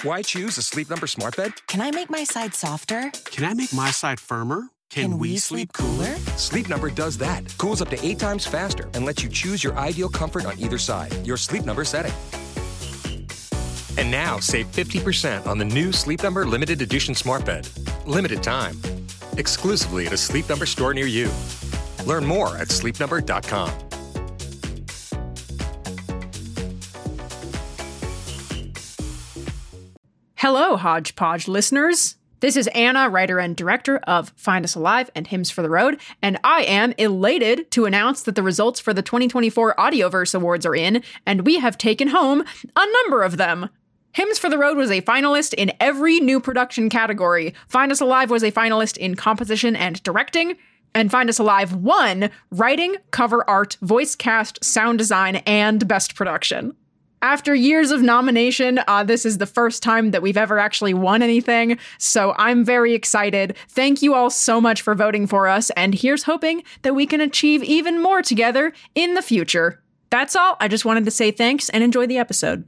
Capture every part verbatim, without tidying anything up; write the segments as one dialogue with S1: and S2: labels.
S1: Why choose a Sleep Number smart bed?
S2: Can I make my side softer?
S3: Can I make my side firmer? Can,
S2: Can
S3: we,
S2: we
S3: sleep
S2: sleep cooler?
S1: Sleep Number does that. Cools up to eight times faster and lets you choose your ideal comfort on either side. Your Sleep Number setting. And now, save fifty percent on the new Sleep Number limited edition smart bed. Limited time. Exclusively at a Sleep Number store near you. Learn more at sleep number dot com.
S4: Hello, Hodgepodge listeners. This is Anna, writer and director of Find Us Alive and Hymns for the Road, and I am elated to announce that the results for the twenty twenty-four Audioverse Awards are in, and we have taken home a number of them. Hymns for the Road was a finalist in every new production category. Find Us Alive was a finalist in composition and directing, and Find Us Alive won writing, cover art, voice cast, sound design, and best production. After years of nomination, uh, this is the first time that we've ever actually won anything, so I'm very excited. Thank you all so much for voting for us, and here's hoping that we can achieve even more together in the future. That's all. I just wanted to say thanks and enjoy the episode.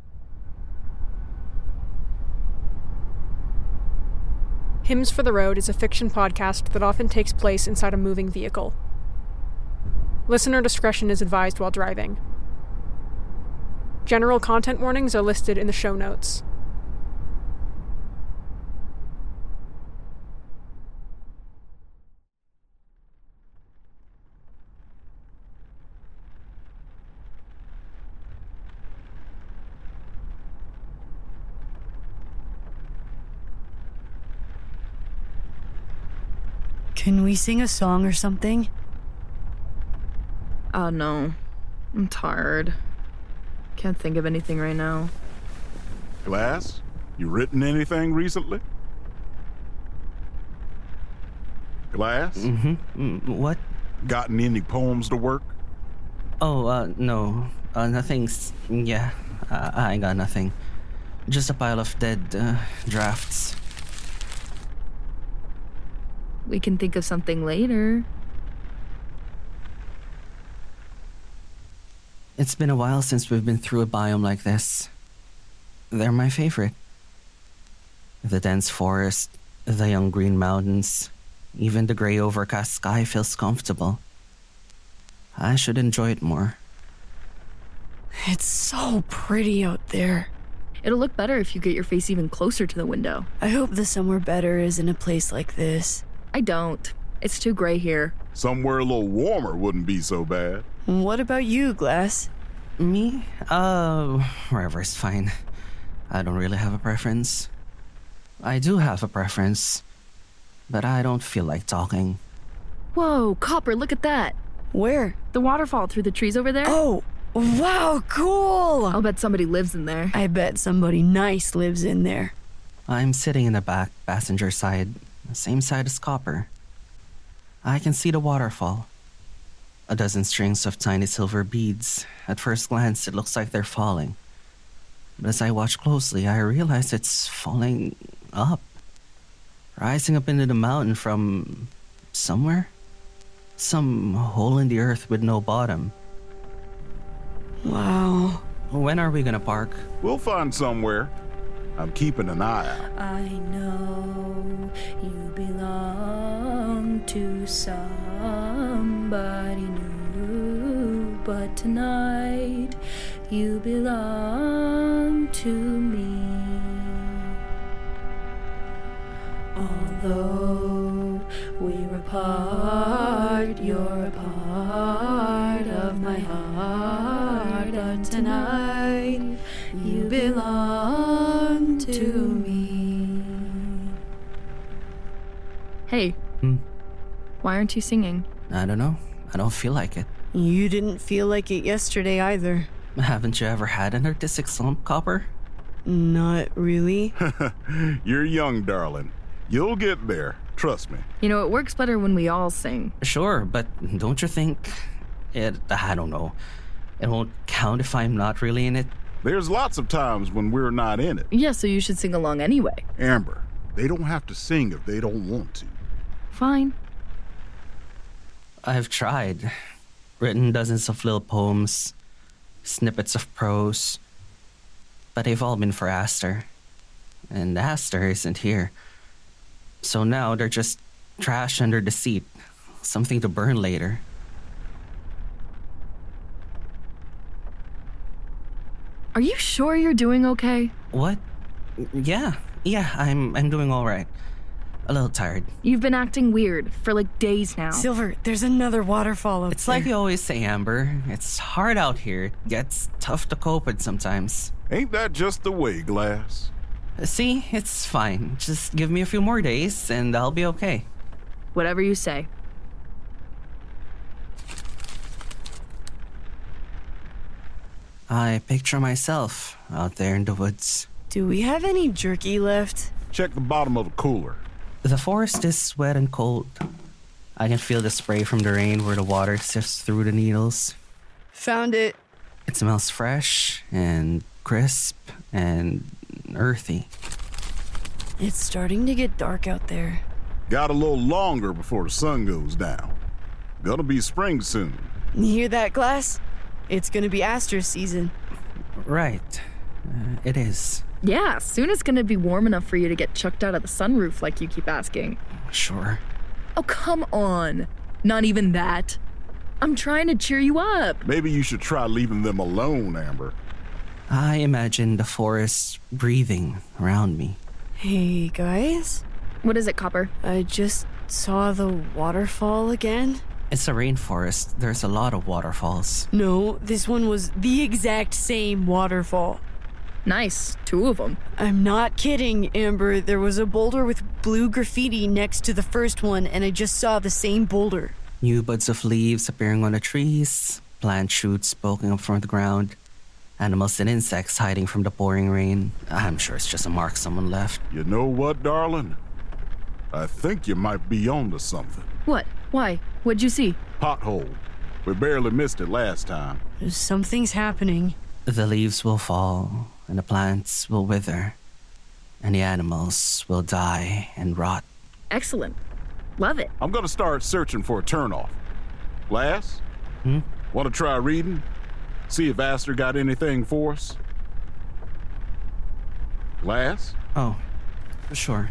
S4: Hymns for the Road is a fiction podcast that often takes place inside a moving vehicle. Listener discretion is advised while driving. General content warnings are listed in the show notes.
S5: Can we sing a song or something?
S6: Oh no. I'm tired. Can't think of anything right now.
S7: Glass, you written anything recently? Glass?
S8: Mm-hmm. Mm, what?
S7: Gotten any poems to work?
S8: Oh, uh, no. Uh, nothing's... Yeah, uh, I ain't got nothing. Just a pile of dead, uh, drafts.
S6: We can think of something later.
S8: It's been a while since we've been through a biome like this. They're my favorite. The dense forest, the young green mountains, even the gray overcast sky feels comfortable. I should enjoy it more.
S5: It's so pretty out there.
S6: It'll look better if you get your face even closer to the window.
S5: I hope the somewhere better is in a place like this.
S6: I don't. It's too gray here.
S7: Somewhere a little warmer wouldn't be so bad.
S5: What about you, Glass?
S8: Me? Uh, wherever's fine. I don't really have a preference. I do have a preference, but I don't feel like talking.
S6: Whoa, Copper, look at that.
S5: Where?
S6: The waterfall through the trees over there.
S5: Oh, wow, cool!
S6: I'll bet somebody lives in there.
S5: I bet somebody nice lives in there.
S8: I'm sitting in the back passenger side, same side as Copper. I can see the waterfall. A dozen strings of tiny silver beads. At first glance, it looks like they're falling. But as I watch closely, I realize it's falling up. Rising up into the mountain from... somewhere? Some hole in the earth with no bottom.
S5: Wow.
S8: When are we gonna park?
S7: We'll find somewhere. I'm keeping an eye out.
S9: I know you belong to somebody new, but tonight you belong to me. Although we're apart, you're a part of my heart, but tonight you belong to me.
S6: Hey.
S8: Hmm?
S6: Why aren't you singing?
S8: I don't know. I don't feel like it.
S5: You didn't feel like it yesterday either.
S8: Haven't you ever had an artistic slump, Copper?
S5: Not really.
S7: You're young, darling. You'll get there. Trust me.
S6: You know, it works better when we all sing.
S8: Sure, but don't you think it... I don't know. It won't count if I'm not really in it?
S7: There's lots of times when we're not in it.
S6: Yeah, so you should sing along anyway.
S7: Amber, they don't have to sing if they don't want to.
S6: Fine.
S8: I've tried. Written dozens of little poems, snippets of prose, but they've all been for Aster. and Aster isn't here. So now they're just trash under the seat. Something to burn later.
S6: Are you sure you're doing okay?
S8: What? Yeah, yeah, I'm I'm doing all right. A little tired.
S6: You've been acting weird for like days now.
S5: Silver, there's another waterfall up
S8: It's
S5: there.
S8: like you always say, Amber. It's hard out here. It gets tough to cope with sometimes.
S7: Ain't that just the way, Glass?
S8: See, it's fine. Just give me a few more days and I'll be okay.
S6: Whatever you say.
S8: I picture myself out there in the woods.
S5: Do we have any jerky left?
S7: Check the bottom of the cooler.
S8: The forest is wet and cold. I can feel the spray from the rain where the water sifts through the needles.
S5: Found it.
S8: It smells fresh and crisp and earthy.
S5: It's starting to get dark out there.
S7: Got a little longer before the sun goes down. Gonna be spring soon.
S5: You hear that, Glass? It's gonna be Aster season.
S8: Right. Uh, it is.
S6: Yeah, soon it's gonna be warm enough for you to get chucked out of the sunroof like you keep asking.
S8: Sure.
S6: Oh, come on. Not even that. I'm trying to cheer you up.
S7: Maybe you should try leaving them alone, Amber.
S8: I imagine the forest breathing around me.
S5: Hey, guys.
S6: What is it, Copper?
S5: I just saw the waterfall again.
S8: It's a rainforest. There's a lot of waterfalls.
S5: No, this one was the exact same waterfall.
S6: Nice. Two of them.
S5: I'm not kidding, Amber. There was a boulder with blue graffiti next to the first one, and I just saw the same boulder.
S8: New buds of leaves appearing on the trees, plant shoots poking up from the ground, animals and insects hiding from the pouring rain. I'm sure it's just a mark someone left.
S7: You know what, darling? I think you might be onto something.
S6: What? Why? What'd you see?
S7: Pothole. We barely missed it last time.
S5: Something's happening.
S8: The leaves will fall, and the plants will wither, and the animals will die and rot.
S6: Excellent. Love it.
S7: I'm gonna start searching for a turnoff. Glass?
S8: Hmm?
S7: Wanna try reading? See if Aster got anything for us? Glass?
S8: Oh, sure.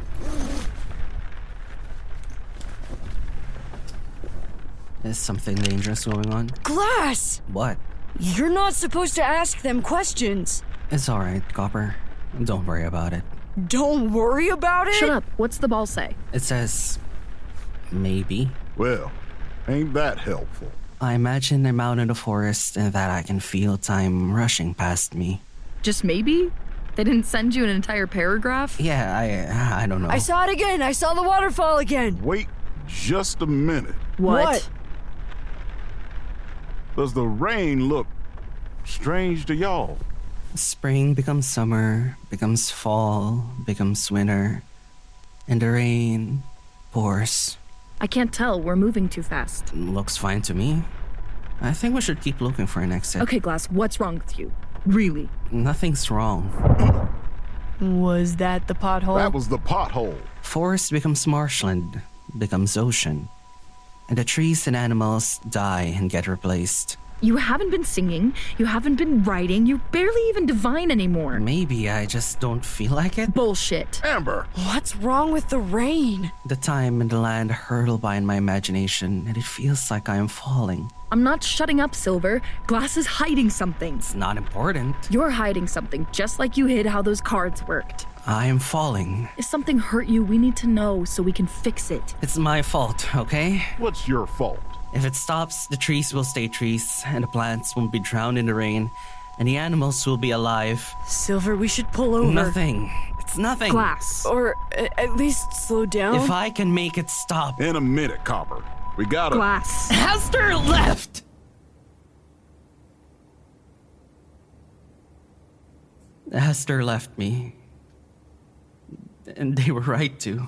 S8: Is something dangerous going on?
S5: Glass!
S8: What?
S5: You're not supposed to ask them questions.
S8: It's alright, Copper. Don't worry about it.
S5: Don't worry about it?
S6: Shut up. What's the ball say?
S8: It says... maybe.
S7: Well, ain't that helpful?
S8: I imagine I'm out in the forest and that I can feel time rushing past me.
S6: Just maybe? They didn't send you an entire paragraph?
S8: Yeah, I I don't know.
S5: I saw it again. I saw the waterfall again.
S7: Wait just a minute.
S6: What?
S5: What?
S7: Does the rain look strange to y'all?
S8: Spring becomes summer, becomes fall, becomes winter, and the rain pours.
S6: I can't tell. We're moving too fast.
S8: Looks fine to me. I think we should keep looking for an exit.
S6: Okay, Glass, what's wrong with you? Really?
S8: Nothing's wrong.
S5: Was that the pothole?
S7: That was the pothole.
S8: Forest becomes marshland, becomes ocean. And the trees and animals die and get replaced.
S6: You haven't been singing, you haven't been writing, you barely even divine anymore.
S8: Maybe I just don't feel like it.
S6: Bullshit.
S7: Amber!
S5: What's wrong with the rain?
S8: The time and the land hurtle by in my imagination, and it feels like I am falling.
S6: I'm not shutting up, Silver. Glass is hiding something.
S8: It's not important.
S6: You're hiding something, just like you hid how those cards worked.
S8: I am falling.
S6: If something hurt you, we need to know so we can fix it.
S8: It's my fault, okay?
S7: What's your fault?
S8: If it stops, the trees will stay trees, and the plants won't be drowned in the rain, and the animals will be alive.
S5: Silver, we should pull over.
S8: Nothing. It's nothing.
S6: Glass.
S5: Or a- at least slow down.
S8: If I can make it stop.
S7: In a minute, Copper. We gotta...
S6: Glass.
S8: Aster left! Aster left me. And they were right to.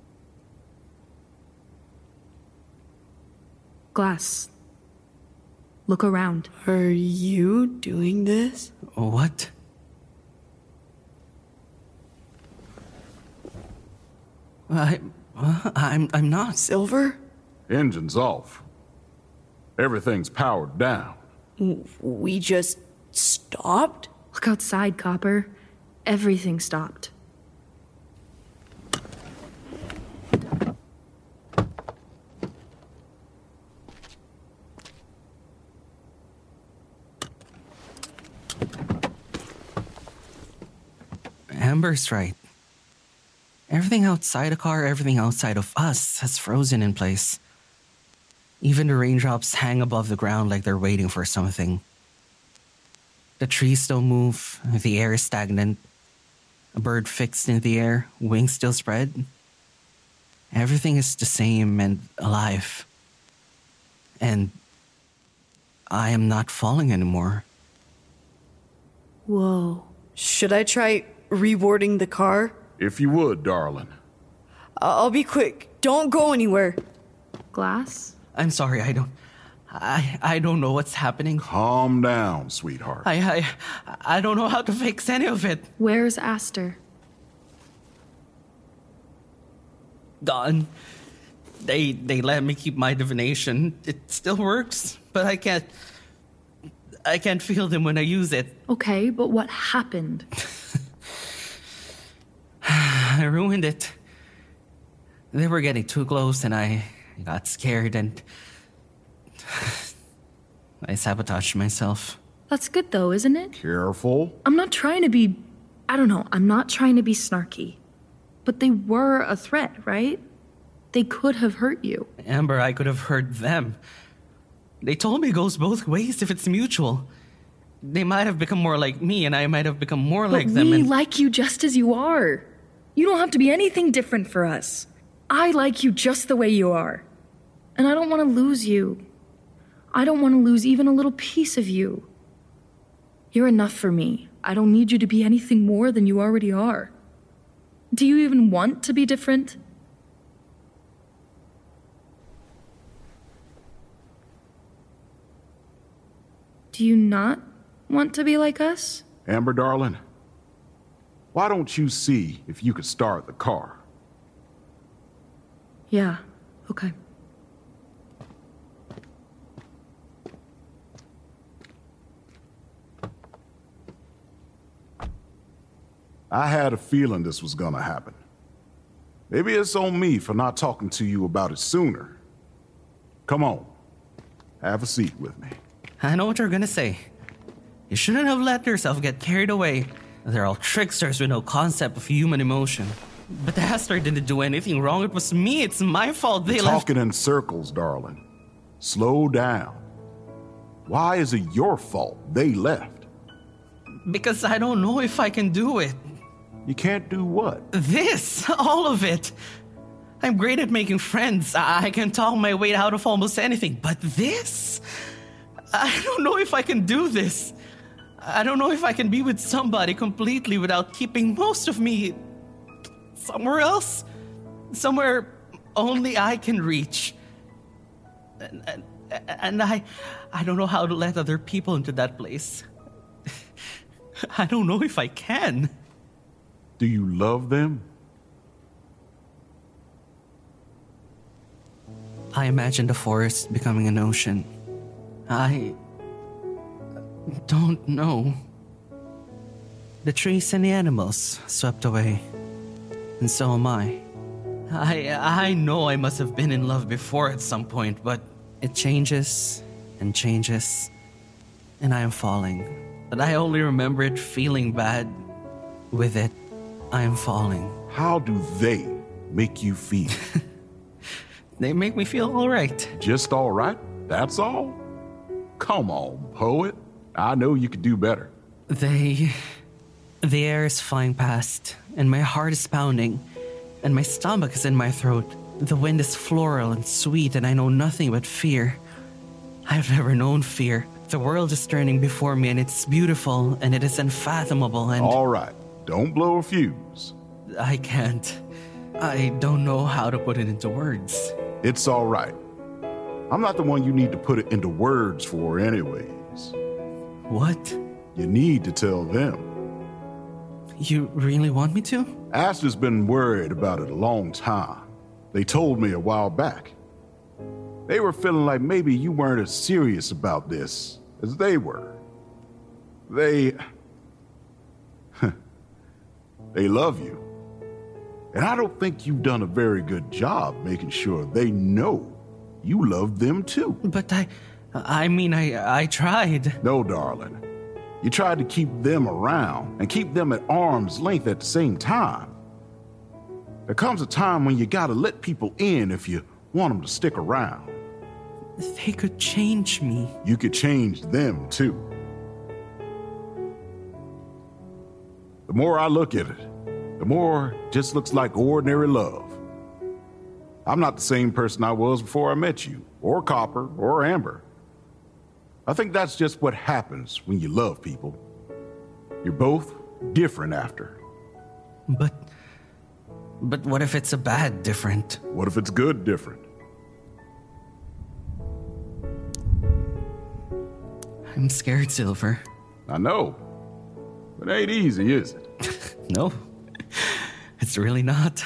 S6: Glass. Look around.
S5: Are you doing this?
S8: What? I, I'm, I'm not.
S5: Silver?
S7: Engine's off. Everything's powered down.
S5: We just stopped?
S6: Look outside, Copper. Everything stopped.
S8: Amber's right. Everything outside the car, everything outside of us has frozen in place. Even the raindrops hang above the ground like they're waiting for something. The trees don't move, the air is stagnant. A bird fixed in the air, wings still spread. Everything is the same and alive. And I am not falling anymore.
S5: Whoa. Should I try reboarding the car?
S7: If you would, darling.
S5: I'll be quick. Don't go anywhere.
S6: Glass?
S8: I'm sorry, I don't... I I don't know what's happening.
S7: Calm down, sweetheart.
S8: I I I don't know how to fix any of it.
S6: Where's Aster?
S8: Gone. They they let me keep my divination. It still works, but I can't I can't feel them when I use it.
S6: Okay, but what happened?
S8: I ruined it. They were getting too close and I got scared and I sabotaged myself.
S6: That's good though, isn't it?
S7: Careful.
S6: I'm not trying to be... I don't know, I'm not trying to be snarky. But they were a threat, right? They could have hurt you.
S8: Amber, I could have hurt them. They told me it goes both ways if it's mutual. They might have become more like me and I might have become more
S6: but
S8: like them.
S6: we
S8: and...
S6: like you just as you are. You don't have to be anything different for us. I like you just the way you are. And I don't want to lose you. I don't want to lose even a little piece of you. You're enough for me. I don't need you to be anything more than you already are. Do you even want to be different? Do you not want to be like us?
S7: Amber, darling, why don't you see if you could start the car?
S6: Yeah, okay.
S7: I had a feeling this was gonna happen. Maybe it's on me for not talking to you about it sooner. Come on, have a seat with me.
S8: I know what you're gonna say. You shouldn't have let yourself get carried away. They're all tricksters with no concept of human emotion. But Aster didn't do anything wrong. It was me. It's my fault. They
S7: You're
S8: left...
S7: talking in circles, darling. Slow down. Why is it your fault they left?
S8: Because I don't know if I can do it.
S7: You can't do what?
S8: This, all of it. I'm great at making friends. I can talk my way out of almost anything. But this? I don't know if I can do this. I don't know if I can be with somebody completely without keeping most of me somewhere else. Somewhere only I can reach. And, and, and I, I don't know how to let other people into that place. I don't know if I can.
S7: Do you love them?
S8: I imagine the forest becoming an ocean. I don't know. The trees and the animals swept away. And so am I. I I know I must have been in love before at some point, but it changes and changes. And I am falling. But I only remember it feeling bad. With it, I am falling.
S7: How do they make you feel?
S8: They make me feel all right.
S7: Just all right? That's all? Come on, poet. I know you could do better.
S8: They... The air is flying past, and my heart is pounding, and my stomach is in my throat. The wind is floral and sweet, and I know nothing but fear. I've never known fear. The world is turning before me, and it's beautiful, and it is unfathomable, and...
S7: All right. Don't blow a fuse.
S8: I can't. I don't know how to put it into words.
S7: It's all right. I'm not the one you need to put it into words for anyways.
S8: What?
S7: You need to tell them.
S8: You really want me to?
S7: Aster's been worried about it a long time. They told me a while back. They were feeling like maybe you weren't as serious about this as they were. They... they love you. And I don't think you've done a very good job making sure they know you love them too.
S8: But I... I mean, I I tried.
S7: No, darling. You tried to keep them around and keep them at arm's length at the same time. There comes a time when you gotta let people in if you want them to stick around.
S8: They could change me.
S7: You could change them, too. The more I look at it, the more it just looks like ordinary love. I'm not the same person I was before I met you, or Copper, or Amber. I think that's just what happens when you love people. You're both different after.
S8: But... But what if it's a bad different?
S7: What if it's good different?
S8: I'm scared, Silver.
S7: I know. It ain't easy, is it?
S8: No. It's really not.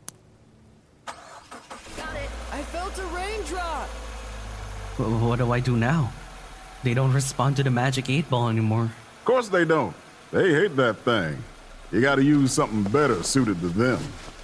S5: Got it. I felt a raindrop.
S8: W- what do I do now? They don't respond to the magic eight ball anymore.
S7: Of course they don't. They hate that thing. You gotta use something better suited to them.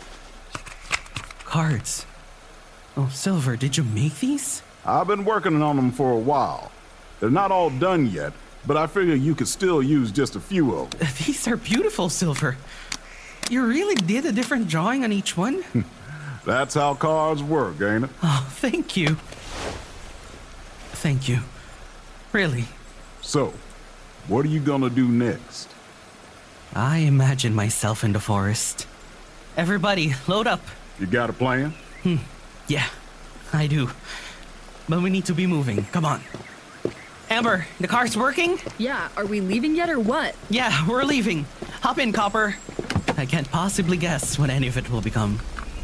S8: Cards. Oh, Silver, did you make these?
S7: I've been working on them for a while. They're not all done yet, but I figure you could still use just a few of them.
S8: These are beautiful, Silver. You really did a different drawing on each one?
S7: That's how cards work, ain't it?
S8: Oh, thank you. Thank you. Really.
S7: So, what are you gonna do next?
S8: I imagine myself in the forest. Everybody, load up.
S7: You got a plan?
S8: Hmm. Yeah, I do. But we need to be moving. Come on. Amber, the car's working?
S6: Yeah, are we leaving yet or what?
S8: Yeah, we're leaving. Hop in, Copper. I can't possibly guess what any of it will become.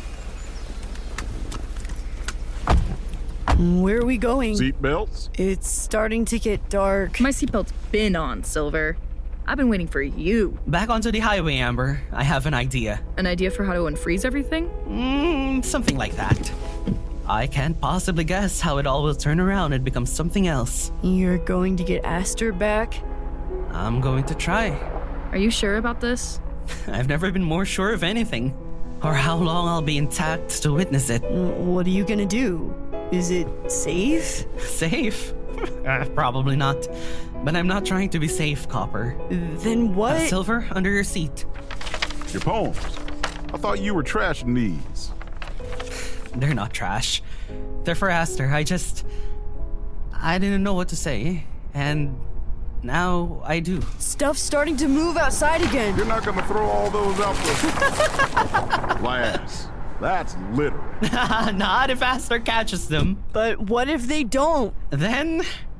S5: Where are we going?
S7: Seatbelts?
S5: It's starting to get dark.
S6: My seatbelt's been on, Silver. I've been waiting for you.
S8: Back onto the highway, Amber. I have an idea.
S6: An idea for how to unfreeze everything?
S8: Mm, something like that. I can't possibly guess how it all will turn around and become something else.
S5: You're going to get Aster back?
S8: I'm going to try.
S6: Are you sure about this?
S8: I've never been more sure of anything. Or how long I'll be intact to witness it.
S5: What are you gonna do? Is it safe?
S8: Safe? uh, probably not. But I'm not trying to be safe, Copper.
S5: Then what?
S8: Uh, Silver, under your seat.
S7: Your poems. I thought you were trashing these.
S8: They're not trash. They're for Aster. I just... I didn't know what to say. And now I do.
S5: Stuff's starting to move outside again.
S7: You're not gonna throw all those out the... Glass. That's litter.
S8: Not if Aster catches them.
S5: But what if they don't?
S8: Then...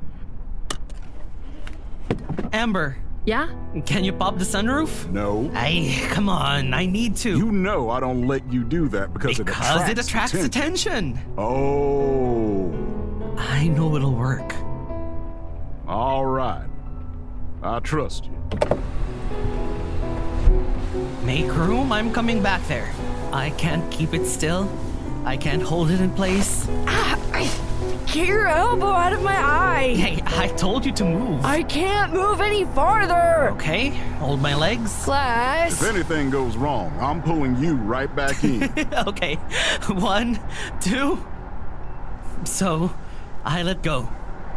S8: Amber.
S6: Yeah?
S8: Can you pop the sunroof?
S7: No.
S8: Ay, come on. I need to.
S7: You know I don't let you do that because,
S8: because
S7: it attracts
S8: it attracts attention.
S7: attention. Oh.
S8: I know it'll work.
S7: All right. I trust you.
S8: Make room. I'm coming back there. I can't keep it still. I can't hold it in place.
S5: Ah, I, get your elbow out of my eye.
S8: Hey, I told you to move.
S5: I can't move any farther.
S8: Okay, hold my legs.
S5: Glass.
S7: If anything goes wrong, I'm pulling you right back in.
S8: Okay, one, two. So, I let go.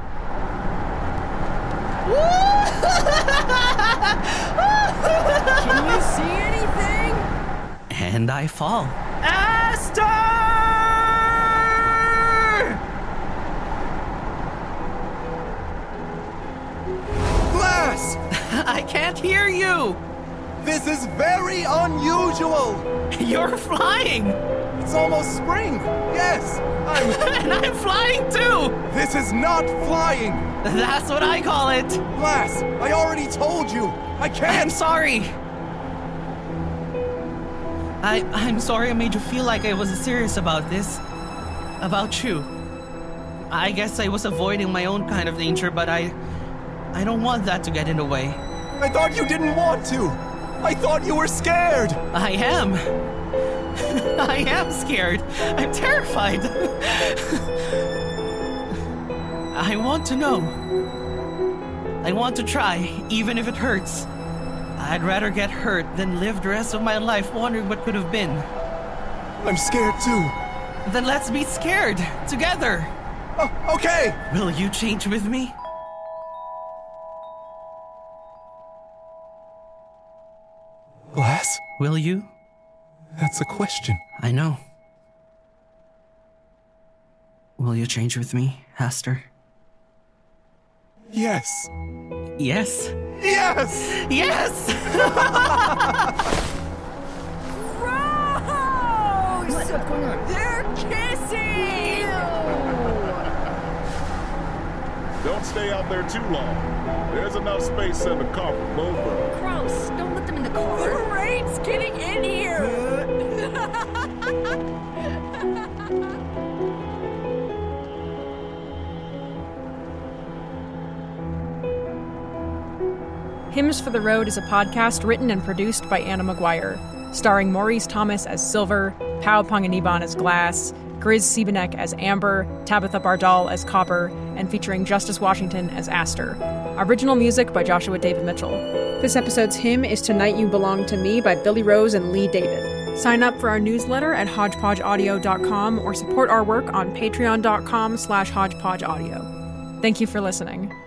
S5: Can you see anything?
S8: And I fall. Aster!
S10: Glass!
S8: I can't hear you!
S10: This is very unusual!
S8: You're flying!
S10: It's almost spring! Yes! I'm...
S8: And I'm flying too!
S10: This is not flying!
S8: That's what I call it!
S10: Glass, I already told you! I can't!
S8: I'm sorry! I, I'm sorry I made you feel like I wasn't serious about this. About you. I guess I was avoiding my own kind of danger, but I... I don't want that to get in the way.
S10: I thought you didn't want to! I thought you were scared!
S8: I am. I am scared. I'm terrified. I want to know. I want to try, even if it hurts. I'd rather get hurt than live the rest of my life wondering what could have been.
S10: I'm scared too.
S8: Then let's be scared, together.
S10: Oh, okay!
S8: Will you change with me? Will you?
S10: That's a question.
S8: I know. Will you change with me, Aster?
S10: Yes.
S8: Yes.
S10: Yes!
S8: Yes!
S5: Gross!
S6: What's going on?
S5: They're kissing!
S7: Don't stay out there too long. There's enough space in the car for both of them.
S6: Gross. Don't let them in the car.
S5: The rain's getting in here!
S4: Hymns for the Road is a podcast written and produced by Anna Maguire, starring Maurice Thomas as Silver, Pao Panganiban as Glass, Grizz Siebenek as Amber, Tabitha Bardal as Copper, and featuring Justice Washington as Aster. Original music by Joshua David Mitchell. This episode's hymn is Tonight You Belong to Me by Billy Rose and Lee David. Sign up for our newsletter at hodgepodge audio dot com or support our work on patreon dot com slash hodgepodgeaudio. Thank you for listening.